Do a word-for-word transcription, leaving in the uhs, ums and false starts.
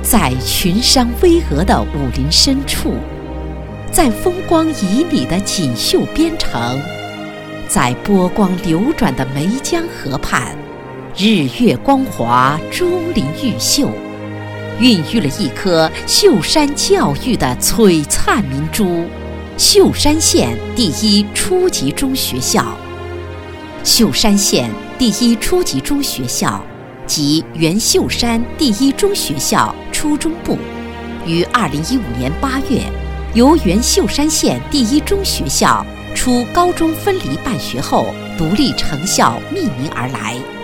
在群山巍峨的武林深处，在风光旖旎的锦绣边城，在波光流转的湄江河畔，日月光华，珠林玉秀，孕育了一颗秀山教育的璀璨明珠——秀山县第一初级中学校。秀山县第一初级中学校即原秀山第一中学校初中部，于二零一五年八月由原秀山县第一中学校初高中分离办学后独立成校命名而来。